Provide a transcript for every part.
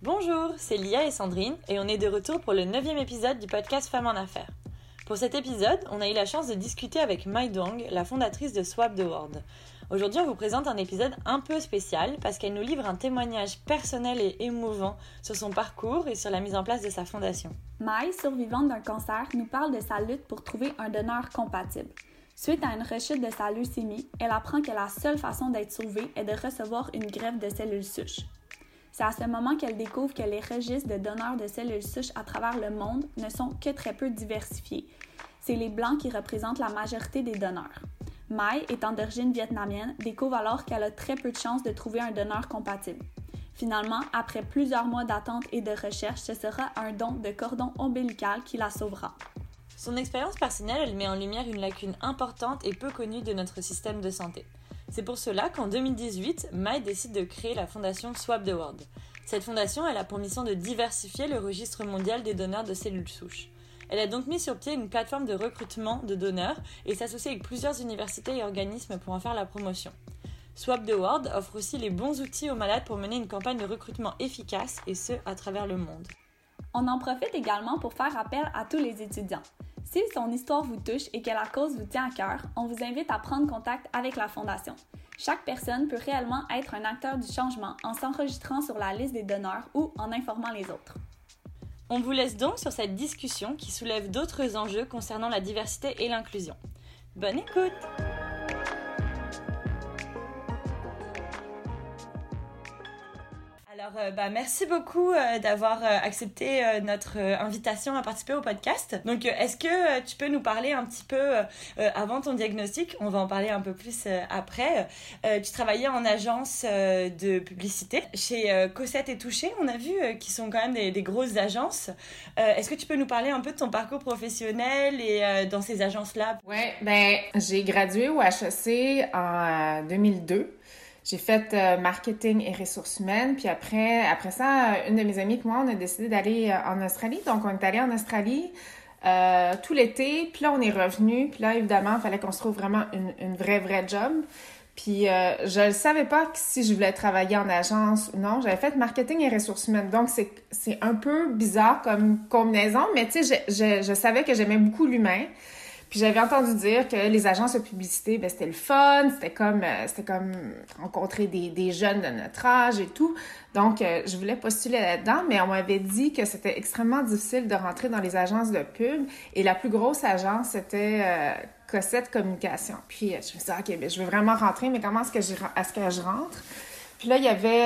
Bonjour, c'est Lia et Sandrine et on est de retour pour le 9e épisode du podcast Femmes en Affaires. Pour cet épisode, on a eu la chance de discuter avec Mai Dong, la fondatrice de Swap the World. Aujourd'hui, on vous présente un épisode un peu spécial parce qu'elle nous livre un témoignage personnel et émouvant sur son parcours et sur la mise en place de sa fondation. Mai, survivante d'un cancer, nous parle de sa lutte pour trouver un donneur compatible. Suite à une rechute de sa leucémie, elle apprend que la seule façon d'être sauvée est de recevoir une greffe de cellules souches. C'est à ce moment qu'elle découvre que les registres de donneurs de cellules souches à travers le monde ne sont que très peu diversifiés. C'est les Blancs qui représentent la majorité des donneurs. Mai, étant d'origine vietnamienne, découvre alors qu'elle a très peu de chances de trouver un donneur compatible. Finalement, après plusieurs mois d'attente et de recherche, ce sera un don de cordon ombilical qui la sauvera. Son expérience personnelle, elle met en lumière une lacune importante et peu connue de notre système de santé. C'est pour cela qu'en 2018, Mai décide de créer la fondation Swap the World. Cette fondation, elle a pour mission de diversifier le registre mondial des donneurs de cellules souches. Elle a donc mis sur pied une plateforme de recrutement de donneurs et s'associe avec plusieurs universités et organismes pour en faire la promotion. Swap the World offre aussi les bons outils aux malades pour mener une campagne de recrutement efficace et ce, à travers le monde. On en profite également pour faire appel à tous les étudiants. Si son histoire vous touche et que la cause vous tient à cœur, on vous invite à prendre contact avec la Fondation. Chaque personne peut réellement être un acteur du changement en s'enregistrant sur la liste des donneurs ou en informant les autres. On vous laisse donc sur cette discussion qui soulève d'autres enjeux concernant la diversité et l'inclusion. Bonne écoute! Alors, merci beaucoup d'avoir accepté notre invitation à participer au podcast. Donc, est-ce que tu peux nous parler un petit peu avant ton diagnostic? On va en parler un peu plus après. Tu travaillais en agence de publicité chez Cosette et Touché, on a vu, qui sont quand même des grosses agences. Est-ce que tu peux nous parler un peu de ton parcours professionnel et dans ces agences-là? Ouais, j'ai gradué au HEC en 2002. J'ai fait marketing et ressources humaines, puis après ça, une de mes amies et moi, on a décidé d'aller en Australie. Donc, on est allé en Australie tout l'été, puis là, on est revenu. Puis là, évidemment, il fallait qu'on se trouve vraiment une vraie job. Puis je ne savais pas si je voulais travailler en agence ou non. J'avais fait marketing et ressources humaines, donc c'est un peu bizarre comme combinaison, mais tu sais, je savais que j'aimais beaucoup l'humain. Puis j'avais entendu dire que les agences de publicité, c'était le fun, c'était comme rencontrer des jeunes de notre âge et tout. Donc, je voulais postuler là-dedans, mais on m'avait dit que c'était extrêmement difficile de rentrer dans les agences de pub. Et la plus grosse agence, c'était Cosette Communication. Puis je me suis dit, OK, je veux vraiment rentrer, mais comment est-ce que je rentre? Puis là, il y avait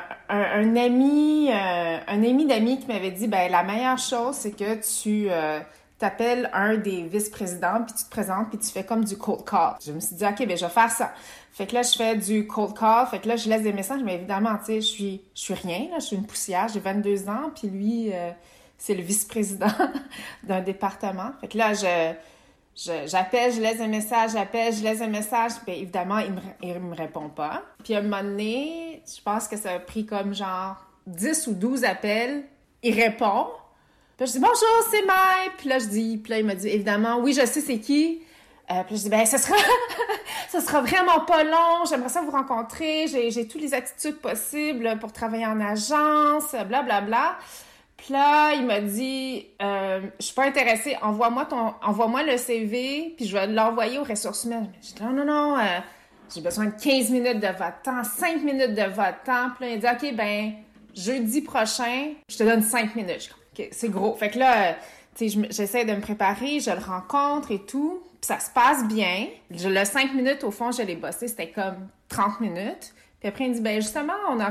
un ami d'amis qui m'avait dit, la meilleure chose, c'est que tu t'appelles un des vice-présidents, puis tu te présentes, puis tu fais comme du cold call. Je me suis dit, OK, je vais faire ça. Fait que là, je fais du cold call, fait que là, je laisse des messages, mais évidemment, tu sais, je suis rien, là, je suis une poussière, j'ai 22 ans, puis lui, c'est le vice-président d'un département. Fait que là, j'appelle, je laisse un message, puis évidemment, il me répond pas. Puis à un moment donné, je pense que ça a pris comme genre 10 ou 12 appels, il répond. Puis là, je dis « Bonjour, c'est Mai! » Puis là, il m'a dit « Évidemment, oui, je sais c'est qui. » Puis je dis « ça sera vraiment pas long. J'aimerais ça vous rencontrer. J'ai toutes les attitudes possibles pour travailler en agence, blablabla. » Puis là, il m'a dit « Je suis pas intéressée. Envoie-moi le CV, puis je vais l'envoyer aux ressources humaines. » Je dis « Non. J'ai besoin de 15 minutes de votre temps, 5 minutes de votre temps. » Puis là, il a dit « OK, jeudi prochain, je te donne 5 minutes. » OK, c'est gros. Fait que là, tu sais, j'essaie de me préparer, je le rencontre et tout. Puis ça se passe bien. Le 5 minutes, au fond, je l'ai bossé, c'était comme 30 minutes. Puis après, il me dit, justement,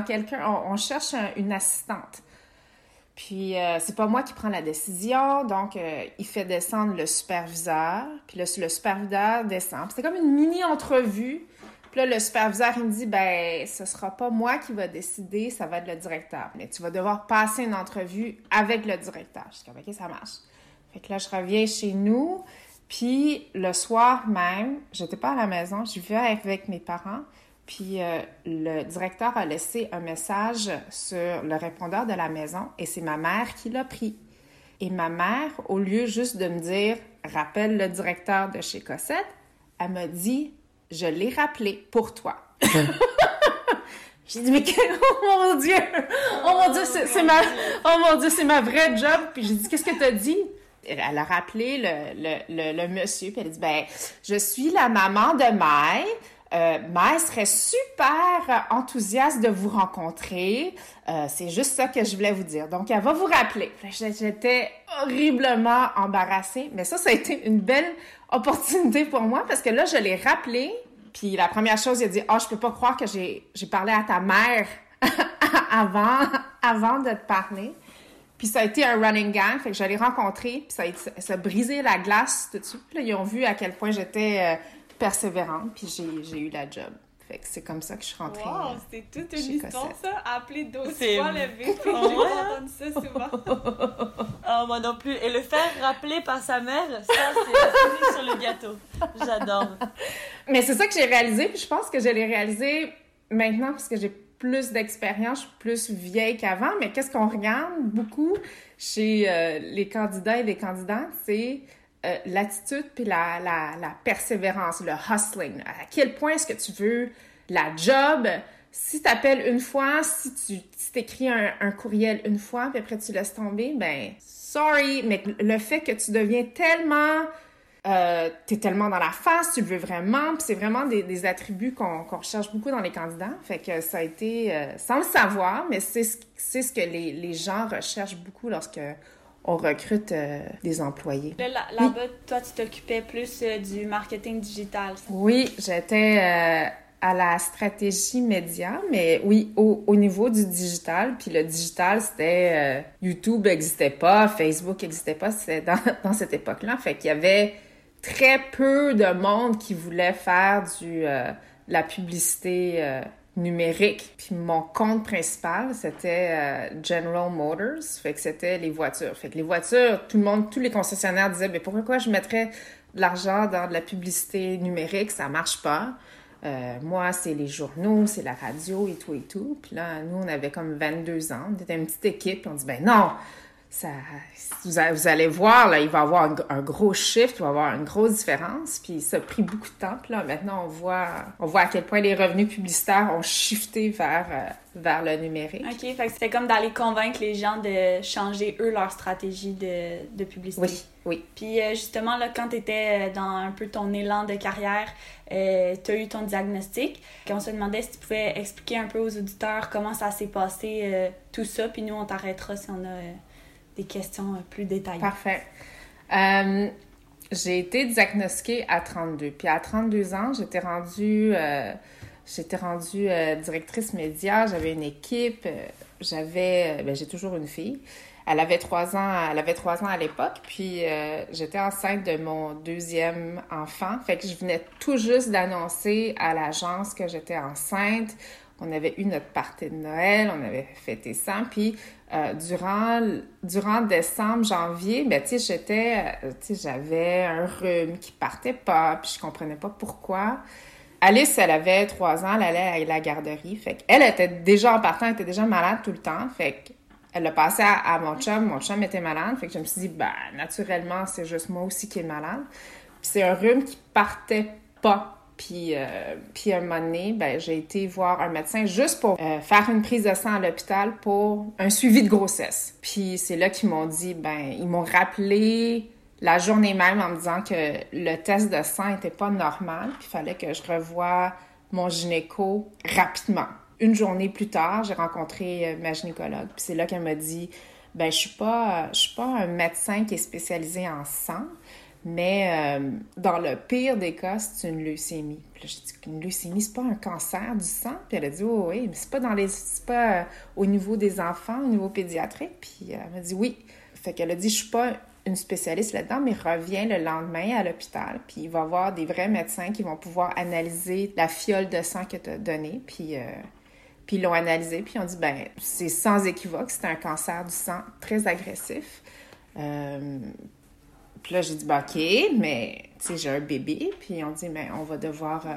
on cherche une assistante. Puis c'est pas moi qui prends la décision, donc il fait descendre le superviseur. Puis le superviseur descend. Puis c'était comme une mini-entrevue. Puis là, le superviseur, il me dit, ce sera pas moi qui va décider, ça va être le directeur. Mais tu vas devoir passer une entrevue avec le directeur. Je dis, OK, ça marche. Fait que là, je reviens chez nous. Puis le soir même, j'étais pas à la maison, je vivais avec mes parents. Puis le directeur a laissé un message sur le répondeur de la maison et c'est ma mère qui l'a pris. Et ma mère, au lieu juste de me dire « Rappelle le directeur de chez Cosette », elle m'a dit « Je l'ai rappelé pour toi. » J'ai dit, mais oh mon Dieu! Oh mon Dieu, oh mon Dieu, c'est ma vraie job! Puis j'ai dit, qu'est-ce que t'as dit? Elle a rappelé le monsieur, puis elle a dit, ben, je suis la maman de Mai. Mai serait super enthousiaste de vous rencontrer. C'est juste ça que je voulais vous dire. Donc, elle va vous rappeler. J'étais horriblement embarrassée, mais ça a été une belle opportunité pour moi parce que là, je l'ai rappelé. Puis la première chose, il a dit, « je peux pas croire que j'ai parlé à ta mère avant de te parler. » Puis ça a été un running gang, fait que je l'ai rencontré, puis ça a brisé la glace tout de suite. Puis là, ils ont vu à quel point j'étais persévérante, puis j'ai eu la job. Fait que c'est comme ça que je suis rentrée. Wow, c'est toute une histoire, ça. Appeler d'autres C'est fois le VP. J'ai entendu ça souvent. Oh, moi non plus. Et le faire rappeler par sa mère, ça, c'est la cerise sur le gâteau. J'adore. Mais c'est ça que j'ai réalisé, puis je pense que je l'ai réalisé maintenant, parce que j'ai plus d'expérience, je suis plus vieille qu'avant, mais qu'est-ce qu'on regarde beaucoup chez les candidats et les candidates, c'est l'attitude puis la persévérance, le hustling. À quel point est-ce que tu veux la job? Si tu appelles une fois, si t'écris un courriel une fois, puis après tu laisses tomber, ben sorry, mais le fait que tu deviens tellement... t'es tellement dans la face, tu le veux vraiment, puis c'est vraiment des attributs qu'on recherche beaucoup dans les candidats. Fait que ça a été, sans le savoir, mais c'est ce que les gens recherchent beaucoup lorsque on recrute des employés. Là-bas, toi, tu t'occupais plus du marketing digital. Oui, j'étais à la stratégie média, mais oui, au niveau du digital. Puis le digital, c'était... YouTube n'existait pas, Facebook n'existait pas, c'était dans cette époque-là. Fait qu'il y avait très peu de monde qui voulait faire la publicité numérique. Puis mon compte principal, c'était General Motors. Fait que c'était les voitures. Fait que les voitures, tous les concessionnaires disaient, mais pourquoi je mettrais de l'argent dans de la publicité numérique? Ça marche pas. Moi, c'est les journaux, c'est la radio et tout et tout. Puis là, nous, on avait comme 22 ans. On était une petite équipe. Puis on dit, ben non! Vous allez voir, là, il va y avoir un gros shift, il va y avoir une grosse différence, puis ça a pris beaucoup de temps. Puis là, maintenant, on voit à quel point les revenus publicitaires ont shifté vers le numérique. OK, fait que c'était comme d'aller convaincre les gens de changer, eux, leur stratégie de publicité. Oui. Puis justement, là, quand tu étais dans un peu ton élan de carrière, tu as eu ton diagnostic. On se demandait si tu pouvais expliquer un peu aux auditeurs comment ça s'est passé, tout ça, puis nous, on t'arrêtera si on a... des questions plus détaillées. Parfait. J'ai été diagnostiquée à 32. Puis à 32 ans, j'étais rendue directrice média. J'avais une équipe. J'ai toujours une fille. Elle avait 3 ans à l'époque. Puis j'étais enceinte de mon 2e enfant. Fait que je venais tout juste d'annoncer à l'agence que j'étais enceinte. On avait eu notre party de Noël, on avait fêté ça, puis durant décembre, janvier, ben tu sais, j'avais un rhume qui partait pas, puis je comprenais pas pourquoi. Alice, elle avait 3 ans, elle allait à la garderie, fait qu'elle était déjà en partant, elle était déjà malade tout le temps, fait qu'elle l'a passé à mon chum était malade, fait que je me suis dit, ben naturellement, c'est juste moi aussi qui est malade. Puis c'est un rhume qui partait pas. Puis à un moment donné, ben, j'ai été voir un médecin juste pour faire une prise de sang à l'hôpital pour un suivi de grossesse. Puis c'est là qu'ils m'ont dit, ils m'ont rappelé la journée même en me disant que le test de sang n'était pas normal, puis il fallait que je revoie mon gynéco rapidement. Une journée plus tard, j'ai rencontré ma gynécologue, puis c'est là qu'elle m'a dit, je suis pas un médecin qui est spécialisé en sang, mais dans le pire des cas, c'est une leucémie. Puis là, j'ai dit qu'une leucémie, c'est pas un cancer du sang. Puis elle a dit, oh, oui, mais c'est pas au niveau des enfants, au niveau pédiatrique. Puis elle m'a dit oui. Fait qu'elle a dit, je suis pas une spécialiste là-dedans, mais reviens le lendemain à l'hôpital. Puis il va y avoir des vrais médecins qui vont pouvoir analyser la fiole de sang que tu as donnée. Puis ils l'ont analysé. Puis ils ont dit, c'est sans équivoque, c'est un cancer du sang très agressif. Puis là, j'ai dit, OK, mais tu sais, j'ai un bébé. Puis on dit, tu vas devoir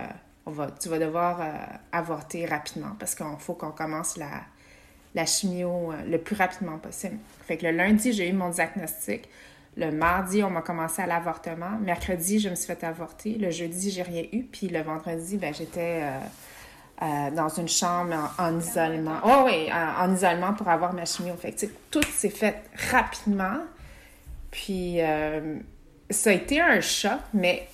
avorter rapidement parce qu'il faut qu'on commence la chimio le plus rapidement possible. Fait que le lundi, j'ai eu mon diagnostic. Le mardi, on m'a commencé à l'avortement. Mercredi, je me suis fait avorter. Le jeudi, j'ai rien eu. Puis le vendredi, j'étais dans une chambre en isolement. Oh oui, en isolement pour avoir ma chimio. Fait que, tout s'est fait rapidement. Puis, ça a été un choc, mais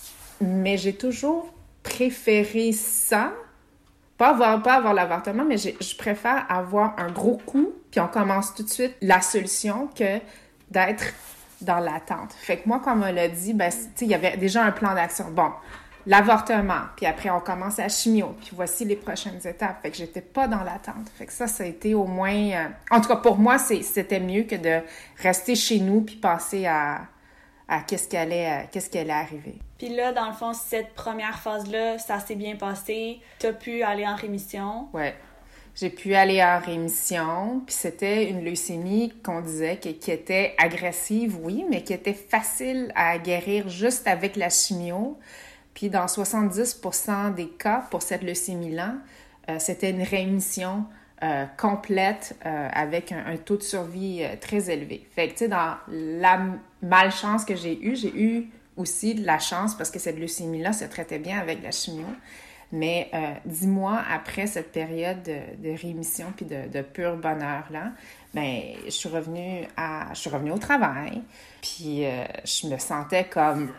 j'ai toujours préféré ça. Pas avoir l'avortement, mais je préfère avoir un gros coup, puis on commence tout de suite la solution que d'être dans l'attente. Fait que moi, comme on l'a dit, ben, il y avait déjà un plan d'action. Bon, l'avortement, puis après, on commence la chimio, puis voici les prochaines étapes. Fait que j'étais pas dans l'attente. Fait que ça a été au moins... En tout cas, pour moi, c'était mieux que de rester chez nous puis passer à qu'est-ce qui allait arriver. Puis là, dans le fond, cette première phase-là, ça s'est bien passé. T'as pu aller en rémission. Ouais. J'ai pu aller en rémission, puis c'était une leucémie qu'on disait qui était agressive, oui, mais qui était facile à guérir juste avec la chimio. Puis dans 70% des cas pour cette leucémie-là, c'était une rémission complète avec un taux de survie très élevé. Fait que, tu sais, dans la malchance que j'ai eue aussi de la chance parce que cette leucémie-là se traitait bien avec la chimio. Mais 10 mois après cette période de rémission puis de pur bonheur-là, ben je suis revenue au travail, puis je me sentais comme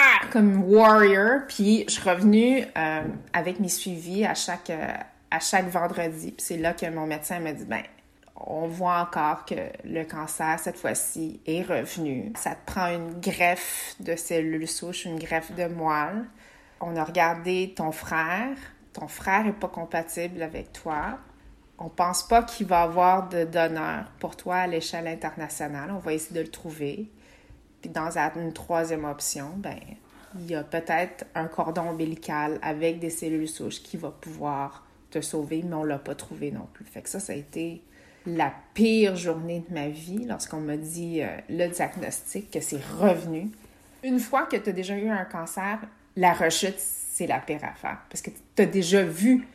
warrior, puis je suis revenue avec mes suivis à chaque vendredi. Puis c'est là que mon médecin m'a dit, ben on voit encore que le cancer, cette fois-ci, est revenu. Ça te prend une greffe de cellules souches, une greffe de moelle. On a regardé ton frère n'est pas compatible avec toi. On pense pas qu'il va y avoir de donneur pour toi à l'échelle internationale. On va essayer de le trouver. Puis dans une troisième option, ben il y a peut-être un cordon ombilical avec des cellules souches qui va pouvoir te sauver, mais on l'a pas trouvé non plus. Fait que ça a été la pire journée de ma vie lorsqu'on m'a dit le diagnostic, que c'est revenu. Une fois que tu as déjà eu un cancer, la rechute, c'est la pire affaire. Parce que tu as déjà vu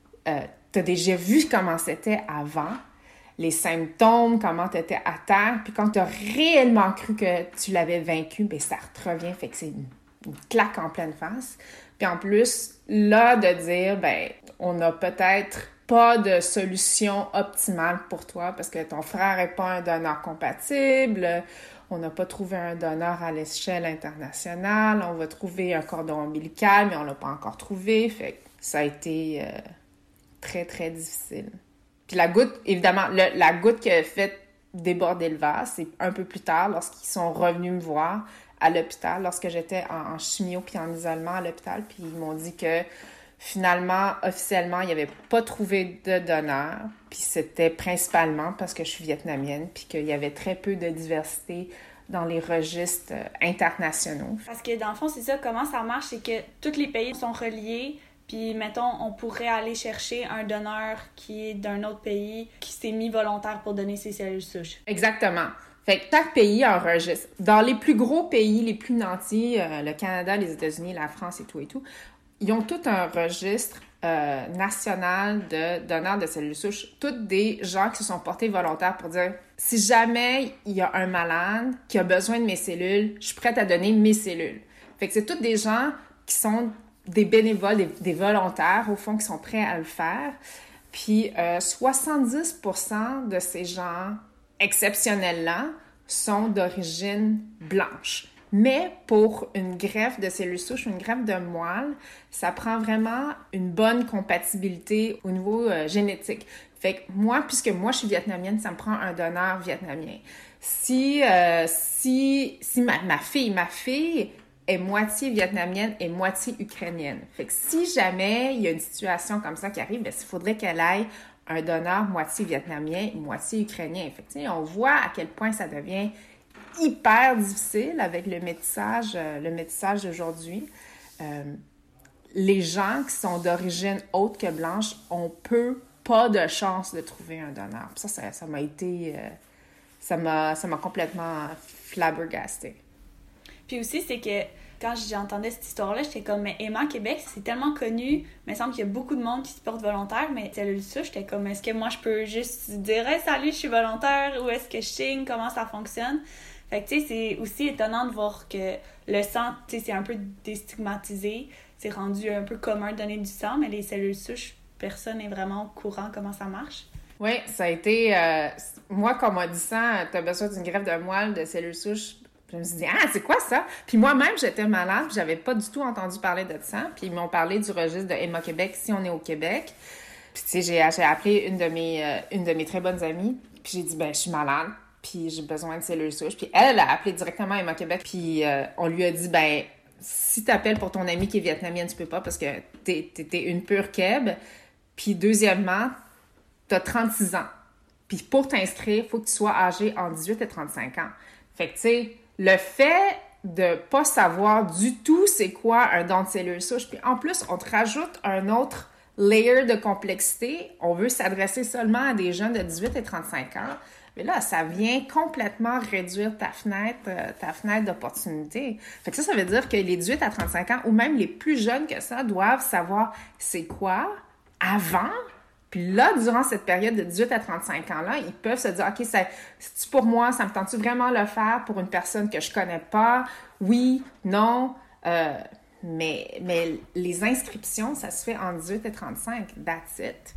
comment c'était avant, les symptômes, comment tu étais à terre. Puis quand tu as réellement cru que tu l'avais vaincu, bien, ça te revient. Fait que c'est une claque en pleine face. Puis en plus, là, de dire, ben on n'a peut-être pas de solution optimale pour toi parce que ton frère n'est pas un donneur compatible. On n'a pas trouvé un donneur à l'échelle internationale. On va trouver un cordon ombilical, mais on ne l'a pas encore trouvé. Fait que ça a été très, très difficile. Puis la goutte, évidemment, la goutte qui a fait déborder le vase, c'est un peu plus tard, lorsqu'ils sont revenus me voir à l'hôpital, lorsque j'étais en chimio puis en isolement à l'hôpital. Puis ils m'ont dit que finalement, officiellement, ils n'avaient pas trouvé de donneur. Puis c'était principalement parce que je suis vietnamienne, puis qu'il y avait très peu de diversité dans les registres internationaux. Parce que dans le fond, c'est ça, comment ça marche, c'est que tous les pays sont reliés, puis mettons, on pourrait aller chercher un donneur qui est d'un autre pays, qui s'est mis volontaire pour donner ses cellules souches. Exactement. Fait que chaque pays enregistre. Dans les plus gros pays, les plus nantis, le Canada, les États-Unis, la France et tout, ils ont tout un registre national de donneurs de cellules souches. Toutes des gens qui se sont portés volontaires pour dire « Si jamais il y a un malade qui a besoin de mes cellules, je suis prête à donner mes cellules. » Fait que c'est toutes des gens qui sont des bénévoles, des volontaires, au fond, qui sont prêts à le faire. Puis 70% de ces gens exceptionnels-là sont d'origine blanche. Mais pour une greffe de cellules souches, une greffe de moelle, ça prend vraiment une bonne compatibilité au niveau génétique. Fait que moi, puisque moi je suis vietnamienne, ça me prend un donneur vietnamien. Si ma fille est moitié vietnamienne et moitié ukrainienne. Fait que si jamais il y a une situation comme ça qui arrive, il faudrait qu'elle aille un donneur moitié vietnamien, moitié ukrainien. Fait que, on voit à quel point ça devient hyper difficile avec le métissage d'aujourd'hui. Les gens qui sont d'origine autre que blanche ont pas de chance de trouver un donneur. Puis ça m'a été... ça m'a complètement flabbergastée. Puis aussi, c'est que quand j'entendais cette histoire-là, j'étais comme, mais Emma Québec, c'est tellement connu, mais il semble qu'il y a beaucoup de monde qui se porte volontaire, mais cellules souches, j'étais comme, est-ce que moi je peux juste dire, hey, salut, je suis volontaire, ou est-ce que je signe, comment ça fonctionne? Fait que, tu sais, c'est aussi étonnant de voir que le sang, tu sais, c'est un peu déstigmatisé, c'est rendu un peu commun de donner du sang, mais les cellules souches, personne n'est vraiment au courant comment ça marche. Oui, ça a été... moi, quand on m'a dit ça, t'as besoin d'une greffe de moelle, de cellules souches, je me suis dit, c'est quoi ça? Puis moi-même, j'étais malade, j'avais pas du tout entendu parler de ça. Puis ils m'ont parlé du registre de Héma-Québec, si on est au Québec. Puis tu sais, j'ai appelé une de mes très bonnes amies, puis j'ai dit, je suis malade, puis j'ai besoin de cellules souches. Puis elle a appelé directement Héma-Québec, puis on lui a dit, si t'appelles pour ton amie qui est vietnamienne, tu peux pas parce que t'es une pure Keb. Puis deuxièmement, t'as 36 ans. Puis pour t'inscrire, il faut que tu sois âgé entre 18 et 35 ans. Fait que tu sais, le fait de pas savoir du tout c'est quoi un don de cellules souches, puis en plus, on te rajoute un autre layer de complexité. On veut s'adresser seulement à des jeunes de 18 et 35 ans. Mais là, ça vient complètement réduire ta fenêtre d'opportunité. Fait que ça veut dire que les 18 à 35 ans, ou même les plus jeunes que ça, doivent savoir c'est quoi avant. Puis là, durant cette période de 18 à 35 ans-là, ils peuvent se dire, OK, c'est-tu pour moi? Ça me tente-tu vraiment le faire pour une personne que je connais pas? Oui, non. Mais les inscriptions, ça se fait en 18 et 35. That's it.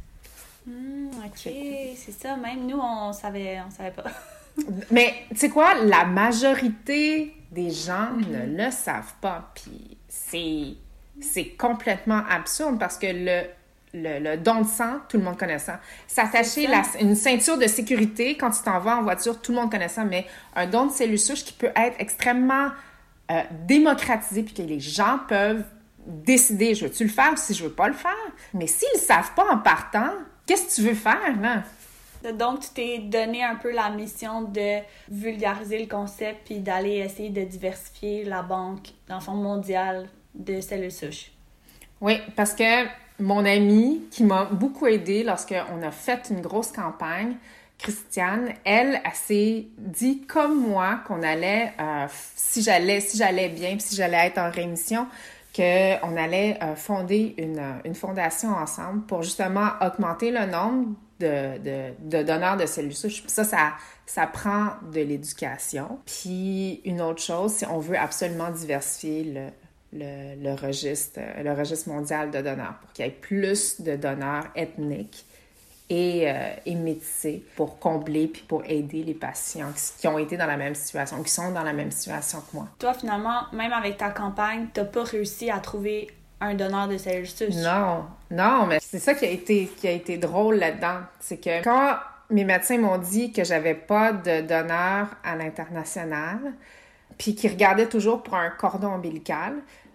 OK, c'est ça. Même nous, on savait pas. Mais tu sais quoi? La majorité des gens ne le savent pas. Puis c'est complètement absurde parce que le don de sang, tout le monde connaît ça. S'attacher une ceinture de sécurité quand tu t'en vas en voiture, tout le monde connaît ça, mais un don de cellules souches qui peut être extrêmement démocratisé puis que les gens peuvent décider, je veux-tu le faire ou si je veux pas le faire? Mais s'ils le savent pas en partant, qu'est-ce que tu veux faire, là? Donc, tu t'es donné un peu la mission de vulgariser le concept puis d'aller essayer de diversifier la banque, dans le fond, mondiale de cellules souches. Oui, parce que mon amie, qui m'a beaucoup aidée lorsqu'on a fait une grosse campagne, Christiane, elle s'est dit comme moi qu'on allait, si j'allais bien, puis si j'allais être en rémission, qu'on allait fonder une fondation ensemble pour justement augmenter le nombre de donneurs de cellules souches. Puis ça prend de l'éducation. Puis une autre chose, c'est on veut absolument diversifier le registre mondial de donneurs pour qu'il y ait plus de donneurs ethniques et métissés pour combler puis pour aider les patients qui ont été dans la même situation, qui sont dans la même situation que moi. Toi, finalement, même avec ta campagne, t'as pas réussi à trouver un donneur de cellules souches. Non, mais c'est ça qui a été drôle là-dedans. C'est que quand mes médecins m'ont dit que j'avais pas de donneur à l'international, puis qu'ils regardaient toujours pour un cordon ombilical,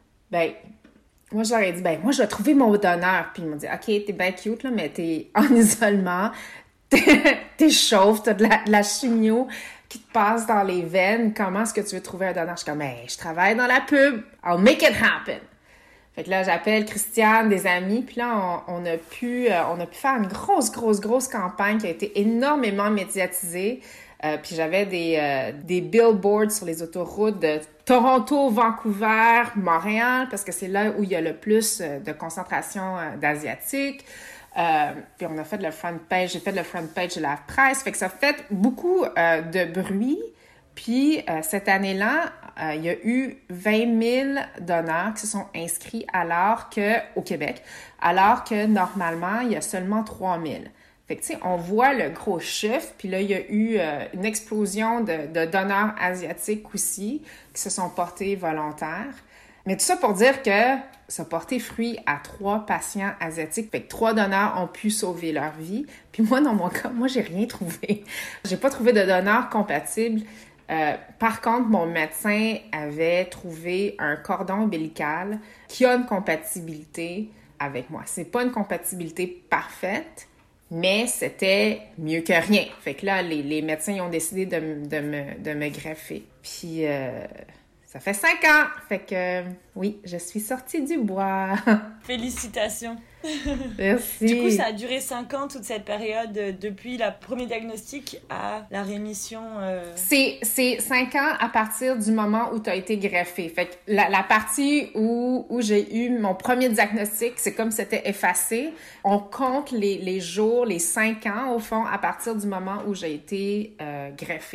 moi, je leur ai dit, moi, je vais trouver mon donneur. Puis ils m'ont dit, OK, t'es bien cute, là, mais t'es en isolement, t'es chauve, t'as de la chimio qui te passe dans les veines. Comment est-ce que tu veux trouver un donneur? Je suis comme, je travaille dans la pub. I'll make it happen. Fait que là, j'appelle Christiane, des amis, puis là, on a pu faire une grosse campagne qui a été énormément médiatisée. Puis j'avais des billboards sur les autoroutes de Toronto, Vancouver, Montréal, parce que c'est là où il y a le plus de concentration d'Asiatiques. Puis on a fait le front page, j'ai fait le front page de la presse. Fait que ça fait beaucoup de bruit. Puis cette année-là, il y a eu 20 000 donneurs qui se sont inscrits au Québec, alors que normalement, il y a seulement 3 000. Fait que, tu sais, on voit le gros chiffre, puis là, il y a eu une explosion de donneurs asiatiques aussi qui se sont portés volontaires. Mais tout ça pour dire que ça a porté fruit à 3 patients asiatiques. Fait que 3 donneurs ont pu sauver leur vie. Puis moi, dans mon cas, j'ai rien trouvé. J'ai pas trouvé de donneur compatible. Par contre, mon médecin avait trouvé un cordon ombilical qui a une compatibilité avec moi. C'est pas une compatibilité parfaite, mais c'était mieux que rien. Fait que là, les médecins ont décidé de me greffer. Puis, ça fait 5 ans. Fait que, oui, je suis sortie du bois. Félicitations. Merci. Du coup, ça a duré 5 ans, toute cette période, depuis le premier diagnostic à la rémission. C'est 5 ans à partir du moment où tu as été greffé. Fait que la partie où j'ai eu mon premier diagnostic, c'est comme si c'était effacé. On compte les jours, les 5 ans, au fond, à partir du moment où j'ai été greffée.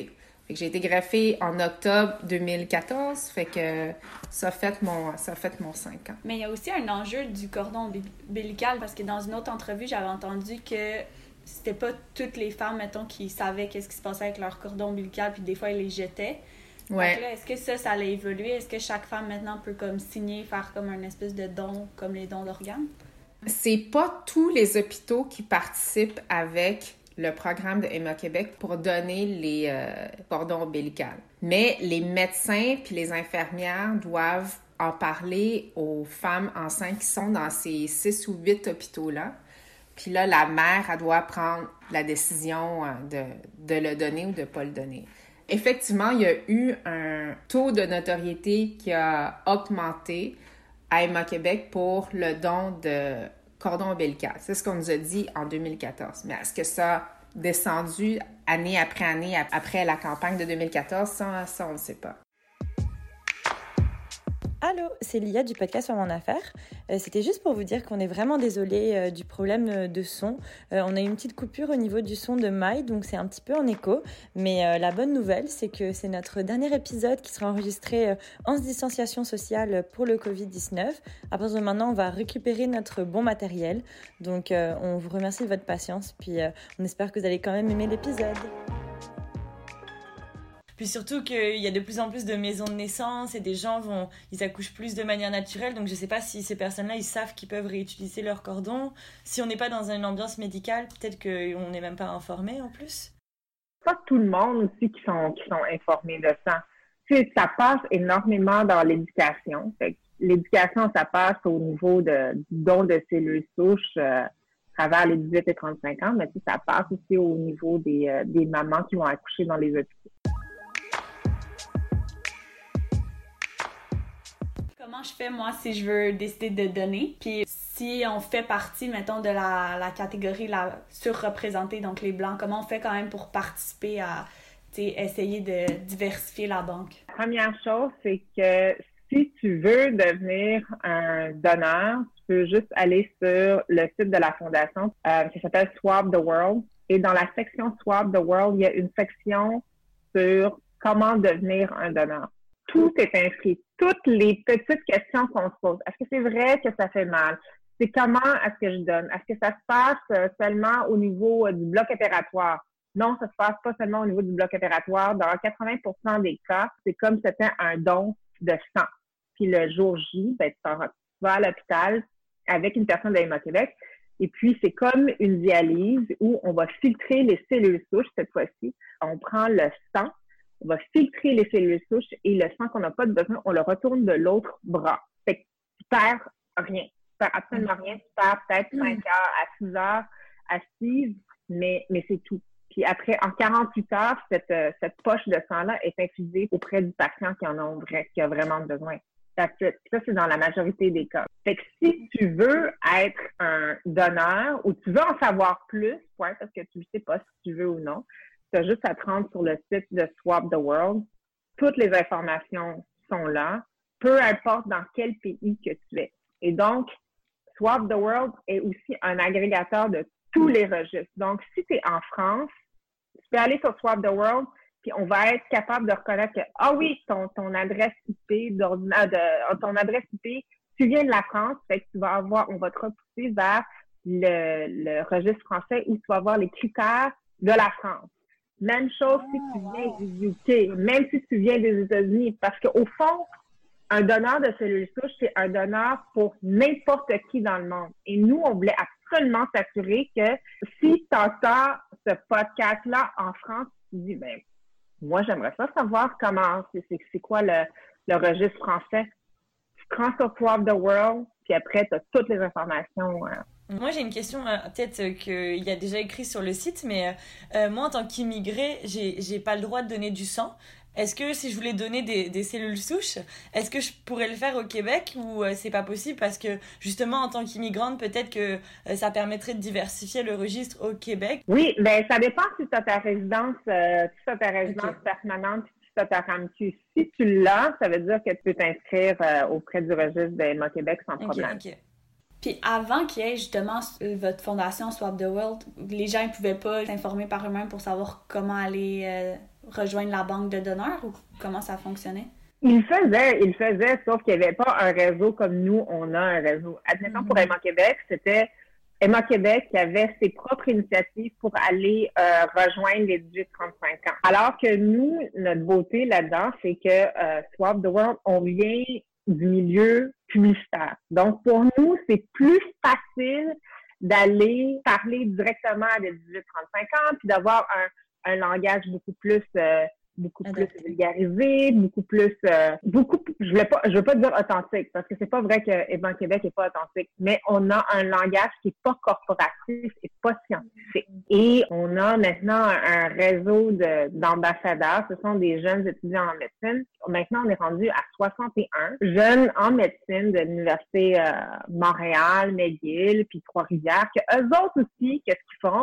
Fait que j'ai été greffée en octobre 2014, fait que ça a fait mon 5 ans. Mais il y a aussi un enjeu du cordon ombilical, parce que dans une autre entrevue, j'avais entendu que c'était pas toutes les femmes, mettons, qui savaient qu'est-ce qui se passait avec leur cordon ombilical, puis des fois, ils les jetaient. Ouais. Donc là, est-ce que ça allait évoluer? Est-ce que chaque femme, maintenant, peut comme signer, faire comme un espèce de don, comme les dons d'organes? C'est pas tous les hôpitaux qui participent avec le programme de Héma-Québec pour donner les cordons ombilicaux. Mais les médecins puis les infirmières doivent en parler aux femmes enceintes qui sont dans ces 6 ou 8 hôpitaux-là. Puis là, la mère, elle doit prendre la décision de le donner ou de ne pas le donner. Effectivement, il y a eu un taux de notoriété qui a augmenté à Héma-Québec pour le don de cordon ombilical. C'est ce qu'on nous a dit en 2014. Mais est-ce que ça a descendu année après la campagne de 2014? Ça on ne sait pas. Allô, c'est Lia du podcast Femme en Affaires. C'était juste pour vous dire qu'on est vraiment désolé du problème de son. On a eu une petite coupure au niveau du son de Maï, donc c'est un petit peu en écho. Mais la bonne nouvelle, c'est que c'est notre dernier épisode qui sera enregistré en distanciation sociale pour le Covid-19. À partir de maintenant, on va récupérer notre bon matériel. Donc on vous remercie de votre patience, puis on espère que vous allez quand même aimer l'épisode. Puis surtout qu'il y a de plus en plus de maisons de naissance et des gens ils accouchent plus de manière naturelle. Donc je sais pas si ces personnes-là, ils savent qu'ils peuvent réutiliser leur cordon. Si on n'est pas dans une ambiance médicale, peut-être qu'on n'est même pas informé en plus. Pas tout le monde aussi qui sont informés de ça. Tu sais, ça passe énormément dans l'éducation. Fait que l'éducation, ça passe au niveau du don de cellules souches à travers les 18 et 35 ans, mais tu sais, ça passe aussi au niveau des mamans qui vont accoucher dans les hôpitaux. Comment je fais, moi, si je veux décider de donner? Puis si on fait partie, mettons, de la catégorie la surreprésentée, donc les Blancs, comment on fait quand même pour participer à essayer de diversifier la banque? La première chose, c'est que si tu veux devenir un donneur, tu peux juste aller sur le site de la fondation qui s'appelle Swap the World. Et dans la section Swap the World, il y a une section sur comment devenir un donneur. Tout est inscrit. Toutes les petites questions qu'on se pose. Est-ce que c'est vrai que ça fait mal? C'est comment est-ce que je donne? Est-ce que ça se passe seulement au niveau du bloc opératoire? Non, ça se passe pas seulement au niveau du bloc opératoire. Dans 80% des cas, c'est comme si c'était un don de sang. Puis le jour J, tu vas à l'hôpital avec une personne de Héma-Québec. Et puis, c'est comme une dialyse où on va filtrer les cellules souches cette fois-ci. On prend le sang. On va filtrer les cellules souches et le sang qu'on n'a pas de besoin, on le retourne de l'autre bras. Fait que tu perds rien. Tu perds absolument rien. Tu perds peut-être 5 heures à 6 heures assise, mais c'est tout. Puis après, en 48 heures, cette poche de sang-là est infusée auprès du patient qui a vraiment besoin. Ça, c'est dans la majorité des cas. Fait que si tu veux être un donneur ou tu veux en savoir plus, parce que tu ne sais pas si tu veux ou non, tu as juste à te rendre sur le site de Swap the World. Toutes les informations sont là, peu importe dans quel pays que tu es. Et donc, Swap the World est aussi un agrégateur de tous les registres. Donc, si tu es en France, tu peux aller sur Swap the World, puis on va être capable de reconnaître que, ah oui, ton adresse IP, ton adresse IP, tu viens de la France, fait que on va te repousser vers le registre français où tu vas avoir les critères de la France. Même chose si tu viens du UK, même si tu viens des États-Unis, parce qu'au fond, un donneur de cellules souches, c'est un donneur pour n'importe qui dans le monde. Et nous, on voulait absolument s'assurer que si tu entends ce podcast-là en France, tu dis, ben, moi, j'aimerais ça savoir comment, c'est quoi le registre français. Tu prends sur Swap the World, puis après, tu as toutes les informations. Moi, j'ai une question, peut-être qu'il y a déjà écrit sur le site, mais moi, en tant qu'immigrée, j'ai pas le droit de donner du sang. Est-ce que si je voulais donner des cellules souches, est-ce que je pourrais le faire au Québec ou c'est pas possible parce que justement, en tant qu'immigrante, peut-être que ça permettrait de diversifier le registre au Québec? Oui, ben ça dépend si tu as ta résidence, permanente, si tu as ta RAMQ. Si tu l'as, ça veut dire que tu peux t'inscrire auprès du registre de Héma-Québec sans problème. Okay. Puis avant qu'il y ait justement votre fondation Swap the World, les gens ne pouvaient pas s'informer par eux-mêmes pour savoir comment aller rejoindre la banque de donneurs ou comment ça fonctionnait? Il faisait, sauf qu'il n'y avait pas un réseau comme nous, on a un réseau. Admettons, pour Emma Québec, c'était Emma Québec qui avait ses propres initiatives pour aller rejoindre les 18-35 ans. Alors que nous, notre beauté là-dedans, c'est que Swap the World, on vient du milieu publicitaire. Donc, pour nous, c'est plus facile d'aller parler directement à des 18-35 ans, puis d'avoir un langage beaucoup plus vulgarisé, je veux pas dire authentique, parce que c'est pas vrai que Emma Québec est pas authentique, mais on a un langage qui est pas corporatif et pas scientifique. Et on a maintenant un réseau d'ambassadeurs, ce sont des jeunes étudiants en médecine. Maintenant, on est rendu à 61 jeunes en médecine de l'Université Montréal, McGill, puis Trois-Rivières, que eux autres aussi, qu'est-ce qu'ils font?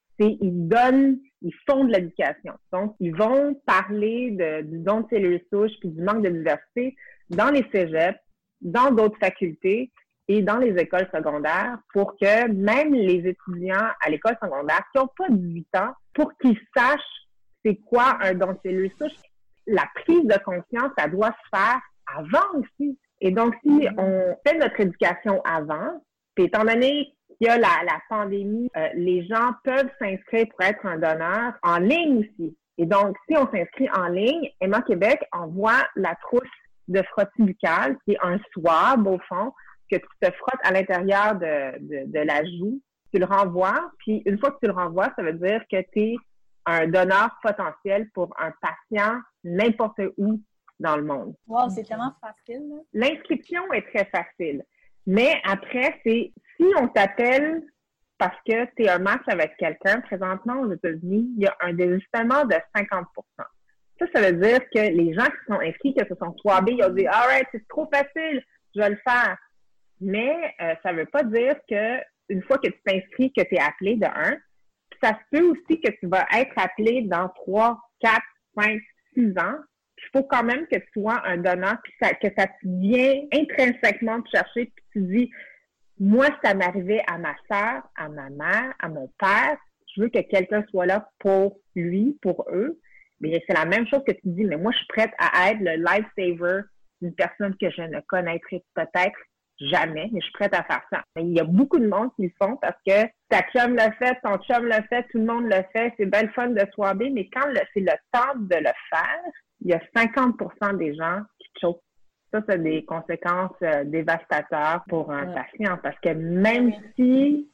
Ils font de l'éducation. Donc, ils vont parler du don de cellules souches puis du manque de diversité dans les cégeps, dans d'autres facultés et dans les écoles secondaires pour que même les étudiants à l'école secondaire qui n'ont pas 18 ans, pour qu'ils sachent c'est quoi un don de cellules souches. La prise de conscience, ça doit se faire avant aussi. Et donc, si on fait notre éducation avant, puis étant donné il y a la pandémie, les gens peuvent s'inscrire pour être un donneur en ligne aussi. Et donc, si on s'inscrit en ligne, Emma Québec envoie la trousse de frottis buccale, qui est un swab, au fond, que tu te frottes à l'intérieur de la joue. Tu le renvoies, puis une fois que tu le renvoies, ça veut dire que tu es un donneur potentiel pour un patient n'importe où dans le monde. Wow, c'est tellement facile. Là. L'inscription est très facile. Mais après, si on t'appelle parce que tu es un match avec quelqu'un, présentement aux États-Unis, il y a un désistement de 50%. Ça veut dire que les gens qui sont inscrits, que se sont swabés, ils ont dit « Alright, c'est trop facile, je vais le faire ». Mais ça veut pas dire que une fois que tu t'inscris, que tu es appelé de un, ça se peut aussi que tu vas être appelé dans 3, 4, 5, 6 ans. Il faut quand même que tu sois un donneur, puis que ça te vient intrinsèquement te chercher, puis tu dis, moi, ça m'arrivait à ma sœur, à ma mère, à mon père, je veux que quelqu'un soit là pour lui, pour eux. Mais c'est la même chose que tu dis, mais moi, je suis prête à être le lifesaver d'une personne que je ne connaîtrai peut-être jamais, mais je suis prête à faire ça. Il y a beaucoup de monde qui le font parce que ta chum l'a fait, ton chum l'a fait, tout le monde le fait, c'est bien le fun de swabber, mais quand c'est le temps de le faire, il y a 50% des gens qui choquent. Ça a des conséquences dévastatrices pour un patient parce que même si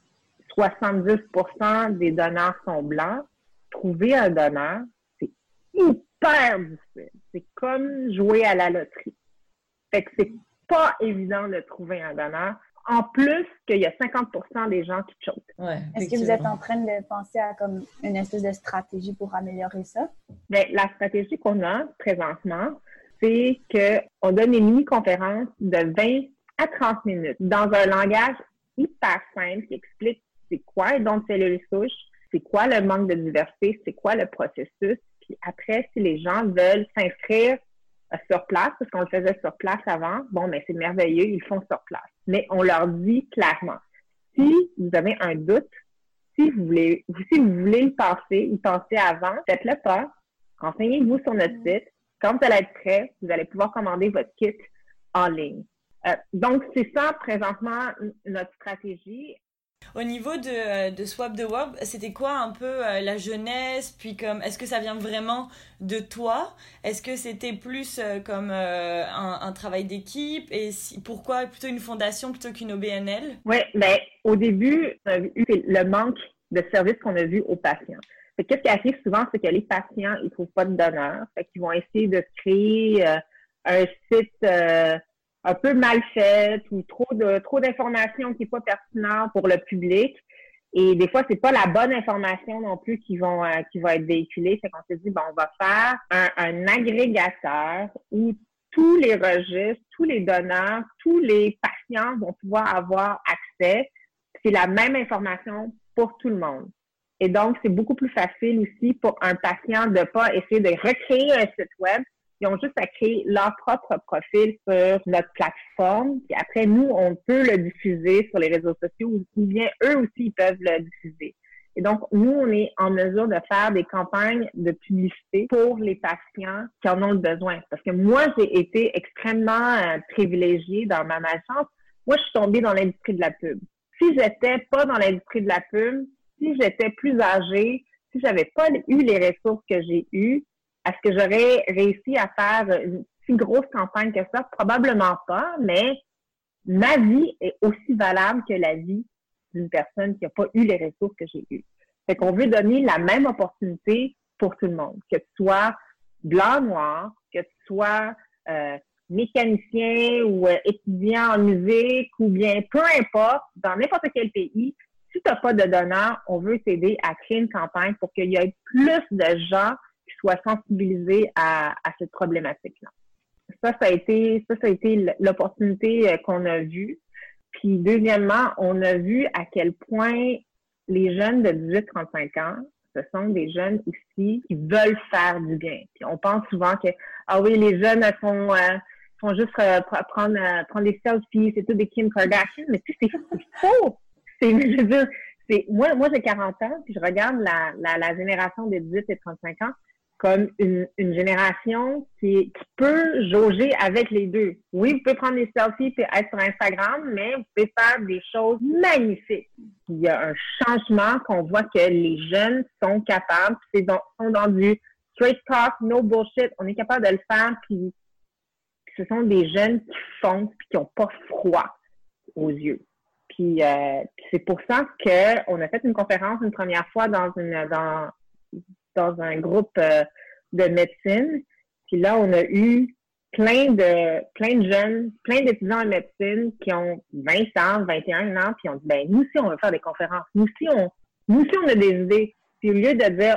70% des donneurs sont blancs, trouver un donneur, c'est hyper difficile. C'est comme jouer à la loterie. Fait que c'est pas évident de trouver un donneur. En plus qu'il y a 50% des gens qui choquent. Ouais, est-ce que vous êtes en train de penser à comme une espèce de stratégie pour améliorer ça? Bien, la stratégie qu'on a présentement, c'est qu'on donne une mini-conférence de 20 à 30 minutes dans un langage hyper simple qui explique c'est quoi un don de cellules souches, c'est quoi le manque de diversité, c'est quoi le processus. Puis après, si les gens veulent s'inscrire sur place, parce qu'on le faisait sur place avant, bon, mais c'est merveilleux, ils le font sur place. Mais on leur dit clairement, si vous avez un doute, si vous voulez y penser avant, faites-le pas, renseignez-vous sur notre site. Quand vous allez être prêt, vous allez pouvoir commander votre kit en ligne. Donc, c'est ça, présentement, notre stratégie. Au niveau de Swap the World, c'était quoi un peu la jeunesse, puis comme est-ce que ça vient vraiment de toi? Est-ce que c'était plus comme un travail d'équipe? Et pourquoi plutôt une fondation plutôt qu'une OBNL? Oui, bien, au début, on a vu le manque de services qu'on a vu aux patients. Qu'est-ce qui arrive souvent, c'est que les patients, ils trouvent pas de donneur. Fait qu'ils vont essayer de créer un site un peu mal fait ou trop d'informations qui n'est pas pertinente pour le public. Et des fois, c'est pas la bonne information non plus qui va être véhiculée. C'est qu'on s'est dit, bon, on va faire un agrégateur où tous les registres, tous les donneurs, tous les patients vont pouvoir avoir accès. C'est la même information pour tout le monde. Et donc, c'est beaucoup plus facile aussi pour un patient de pas essayer de recréer un site web. Ils ont juste à créer leur propre profil sur notre plateforme. Puis après, nous, on peut le diffuser sur les réseaux sociaux ou bien eux aussi, ils peuvent le diffuser. Et donc, nous, on est en mesure de faire des campagnes de publicité pour les patients qui en ont le besoin. Parce que moi, j'ai été extrêmement privilégiée dans ma malchance. Moi, je suis tombée dans l'industrie de la pub. Si j'étais pas dans l'industrie de la pub, si j'étais plus âgée, si j'avais pas eu les ressources que j'ai eues, est-ce que j'aurais réussi à faire une si grosse campagne que ça? Probablement pas, mais ma vie est aussi valable que la vie d'une personne qui n'a pas eu les ressources que j'ai eues. Fait qu'on veut donner la même opportunité pour tout le monde, que tu sois blanc, noir, que tu sois mécanicien ou étudiant en musique ou bien peu importe, dans n'importe quel pays, si tu n'as pas de donneur, on veut t'aider à créer une campagne pour qu'il y ait plus de gens qui soient sensibilisés à cette problématique-là. Ça a été l'opportunité qu'on a vue. Puis deuxièmement, on a vu à quel point les jeunes de 18-35 ans, ce sont des jeunes ici qui veulent faire du bien. Puis on pense souvent que ah oui, les jeunes font juste prendre des selfies, c'est tout des Kim Kardashian, mais tu sais, c'est faux. Je veux dire, moi j'ai 40 ans, puis je regarde la génération de 18 et 35 ans comme une génération qui peut jauger avec les deux. Oui, vous pouvez prendre des selfies et être sur Instagram, mais vous pouvez faire des choses magnifiques. Il y a un changement qu'on voit que les jeunes sont capables, sont dans du straight talk, no bullshit. On est capable de le faire, puis ce sont des jeunes qui foncent puis qui n'ont pas froid aux yeux. Puis c'est pour ça qu'on a fait une conférence une première fois dans un groupe de médecine. Puis là, on a eu plein de jeunes, plein d'étudiants en médecine qui ont 20 ans, 21 ans, puis on dit, ben nous aussi, on veut faire des conférences. Nous aussi, on a des idées. Puis au lieu de dire,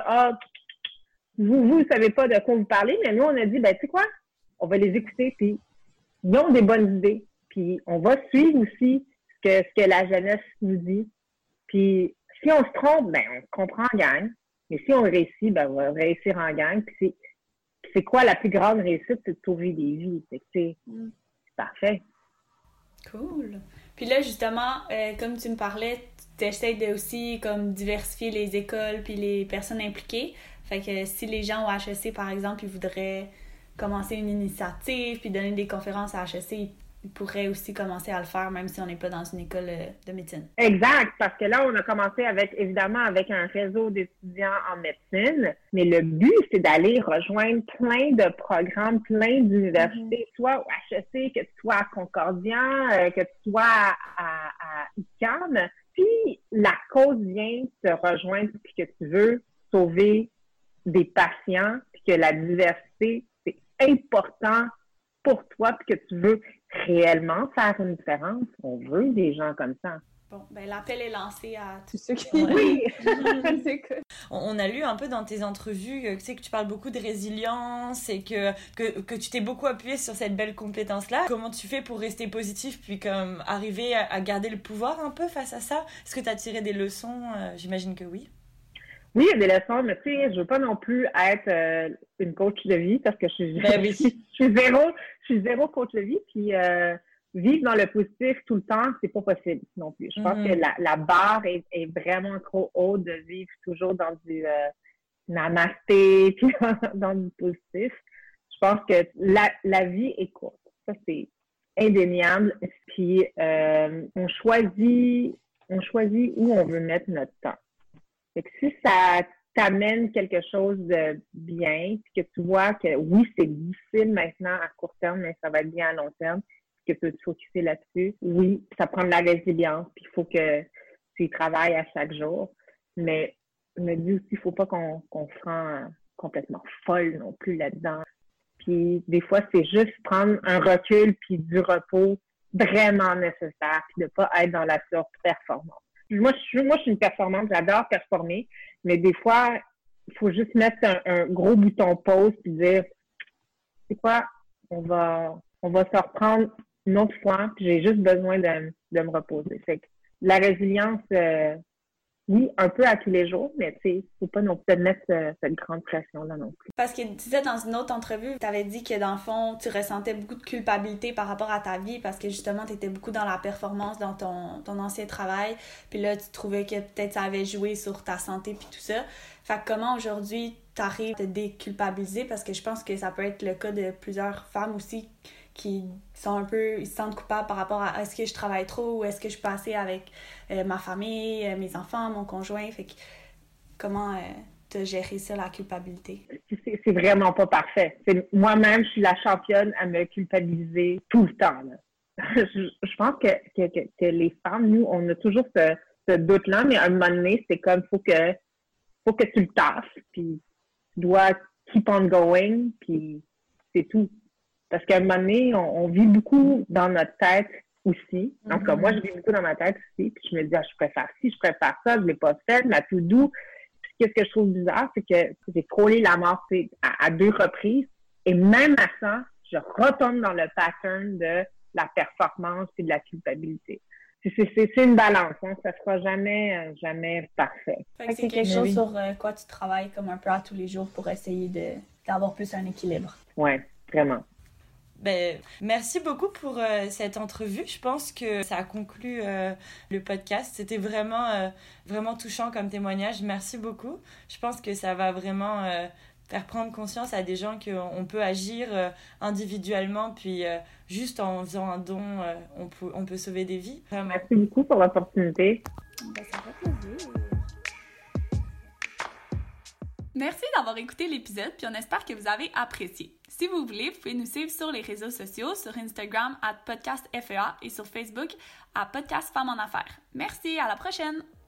vous savez pas de quoi vous parlez, mais nous, on a dit, ben tu sais quoi? On va les écouter, puis ils ont des bonnes idées. Puis on va suivre aussi ce que la jeunesse nous dit. Puis si on se trompe, ben on se comprend en gang. Mais si on réussit, ben on va réussir en gang. Puis c'est quoi la plus grande réussite? C'est de sauver des vies. C'est parfait. Cool. Puis là, justement, comme tu me parlais, tu essaies de aussi comme diversifier les écoles puis les personnes impliquées. Fait que si les gens au HEC, par exemple, ils voudraient commencer une initiative puis donner des conférences à HEC, ils pourraient aussi commencer à le faire, même si on n'est pas dans une école de médecine. Exact, parce que là, on a commencé évidemment avec un réseau d'étudiants en médecine, mais le but, c'est d'aller rejoindre plein de programmes, plein d'universités, soit au HEC, que tu sois à Concordia, que tu sois à UQAM, puis la cause vient te rejoindre, puis que tu veux sauver des patients, puis que la diversité, c'est important pour toi, puis que tu veux réellement faire une différence. On veut des gens comme ça. Bon, ben l'appel est lancé à tous ceux qui... Oui! On a lu un peu dans tes entrevues que tu parles beaucoup de résilience et que tu t'es beaucoup appuyé sur cette belle compétence-là. Comment tu fais pour rester positif puis comme arriver à garder le pouvoir un peu face à ça? Est-ce que tu as tiré des leçons? J'imagine que oui. Oui, il y a des leçons, mais tu sais, je veux pas non plus être une coach de vie parce que je suis zéro coach de vie, puis vivre dans le positif tout le temps, c'est pas possible non plus. Je pense que la barre est vraiment trop haute de vivre toujours dans du namasté, puis dans du positif. Je pense que la vie est courte. Ça, c'est indéniable. Puis on choisit où on veut mettre notre temps. Fait que si ça t'amène quelque chose de bien, puis que tu vois que oui, c'est difficile maintenant à court terme, mais ça va être bien à long terme, puis que tu veux te focusser là-dessus, oui, ça prend de la résilience, puis il faut que tu y travailles à chaque jour. Mais je me dis aussi, il ne faut pas qu'on se rend complètement folle non plus là-dedans. Puis des fois, c'est juste prendre un recul puis du repos vraiment nécessaire, puis de ne pas être dans la surperformance. Moi, je suis une performante, j'adore performer, mais des fois, il faut juste mettre un gros bouton pause puis dire, c'est quoi, on va se reprendre une autre fois, puis j'ai juste besoin de me reposer. Fait que la résilience, oui, un peu à tous les jours, mais tu sais, faut pas non plus te mettre cette grande pression-là non plus. Parce que tu disais dans une autre entrevue, tu avais dit que dans le fond, tu ressentais beaucoup de culpabilité par rapport à ta vie parce que justement, tu étais beaucoup dans la performance dans ton ancien travail. Puis là, tu trouvais que peut-être ça avait joué sur ta santé puis tout ça. Fait que comment aujourd'hui, tu arrives à te déculpabiliser? Parce que je pense que ça peut être le cas de plusieurs femmes aussi qui sont un peu, ils se sentent coupables par rapport à est-ce que je travaille trop ou est-ce que je peux passer avec ma famille, mes enfants, mon conjoint. Fait que comment t'as géré ça, la culpabilité? C'est vraiment pas parfait. Moi-même, je suis la championne à me culpabiliser tout le temps. Là. Je pense que les femmes, nous, on a toujours ce doute-là, mais à un moment donné, c'est comme faut que tu le taffes, puis tu dois keep on going, puis c'est tout. Parce qu'à un moment donné, on vit beaucoup dans notre tête aussi. En tout cas, moi, je vis beaucoup dans ma tête aussi. Puis je me dis, je préfère ci, je préfère ça, je l'ai pas fait, ma tout doux. Puis qu'est-ce que je trouve bizarre, c'est que j'ai frôlé la mort à 2 reprises. Et même à ça, je retombe dans le pattern de la performance et de la culpabilité. C'est une balance, hein. Ça sera jamais parfait. Fait que c'est quelque chose sur quoi tu travailles comme un peu à tous les jours pour essayer d'avoir plus un équilibre. Oui, vraiment. Ben, merci beaucoup pour cette entrevue. Je pense que ça a conclu le podcast. C'était vraiment touchant comme témoignage. Merci beaucoup. Je pense que ça va vraiment faire prendre conscience à des gens qu'on peut agir individuellement, puis juste en faisant un don, on peut sauver des vies. Vraiment. Merci beaucoup pour l'opportunité. Ben, ça fait plaisir. Merci d'avoir écouté l'épisode, puis on espère que vous avez apprécié. Si vous voulez, vous pouvez nous suivre sur les réseaux sociaux, sur Instagram @podcastfea et sur Facebook @podcastfemmes en affaires. Merci, à la prochaine!